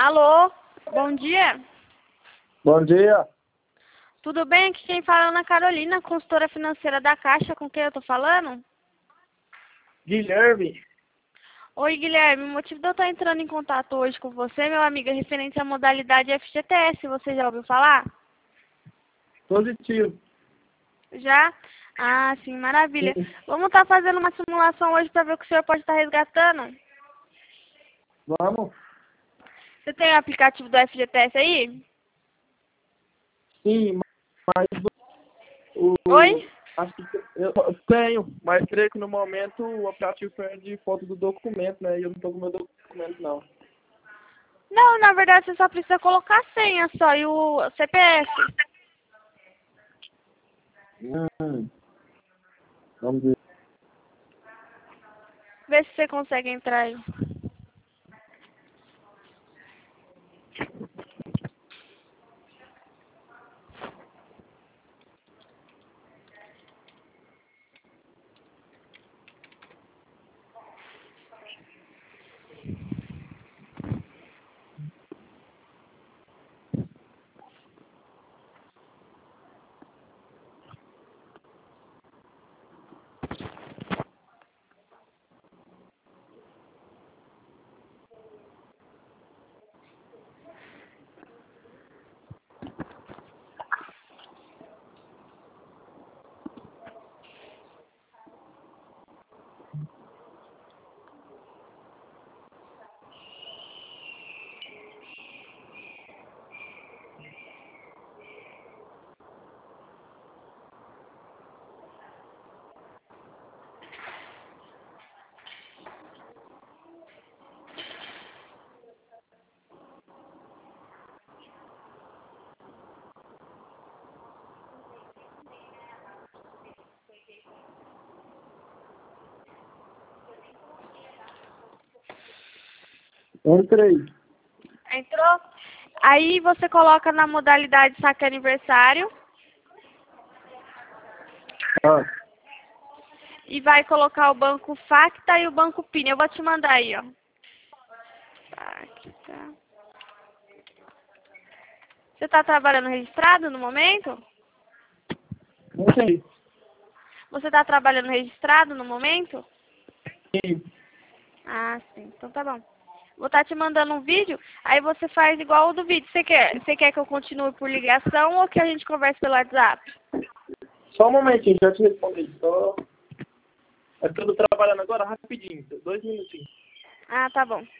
Alô, bom dia. Bom dia. Tudo bem? Aqui quem fala é Ana Carolina, consultora financeira da Caixa. Com quem eu tô falando? Guilherme. Oi, Guilherme. O motivo de eu estar entrando em contato hoje com você, meu amigo, é referente à modalidade FGTS. Você já ouviu falar? Positivo. Já? Ah, sim, maravilha. Sim. Vamos estar fazendo uma simulação hoje para ver o que o senhor pode estar resgatando. Vamos? Você tem o aplicativo do FGTS aí? Sim, mas Oi? acho que eu tenho, mas creio que no momento o aplicativo pede foto do documento, né? E eu não tô com meu documento, não. Não, na verdade você só precisa colocar a senha só e o CPF. Vamos ver. Vê se você consegue entrar aí. Entrei. Entrou? Aí você coloca na modalidade saque aniversário Ah, e vai colocar o banco Facta e o banco PIN. Eu vou te mandar aí, ó. Facta. Você está trabalhando registrado no momento? entrei. Você está trabalhando registrado no momento? Sim. Ah, sim. Então tá bom. Vou estar te mandando um vídeo, aí você faz igual o do vídeo. Você quer que eu continue por ligação ou que a gente converse pelo WhatsApp? Só um momentinho, já te respondi. Só... É porque eu tô trabalhando agora rapidinho, 2 minutinhos. Ah, tá bom.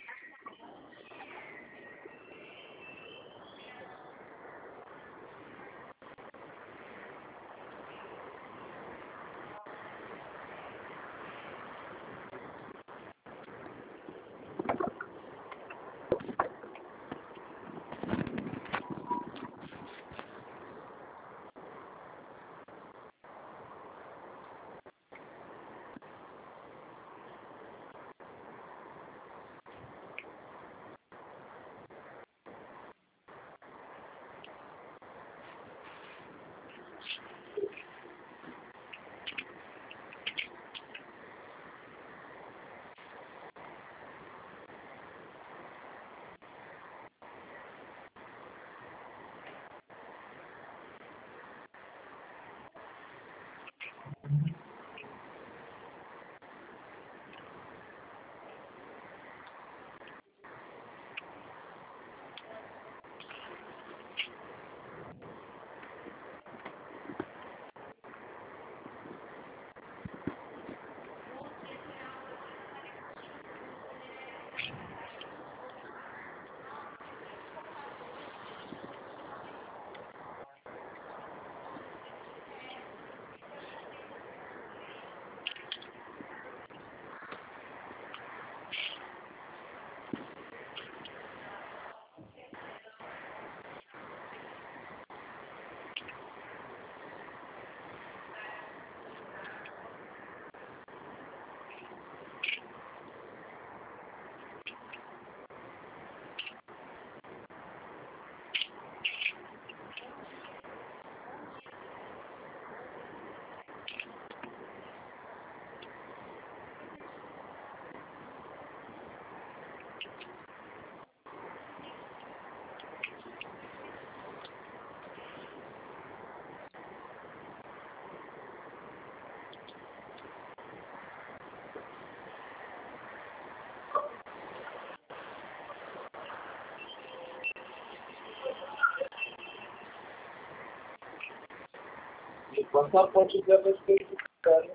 Passaporte deve ser cara.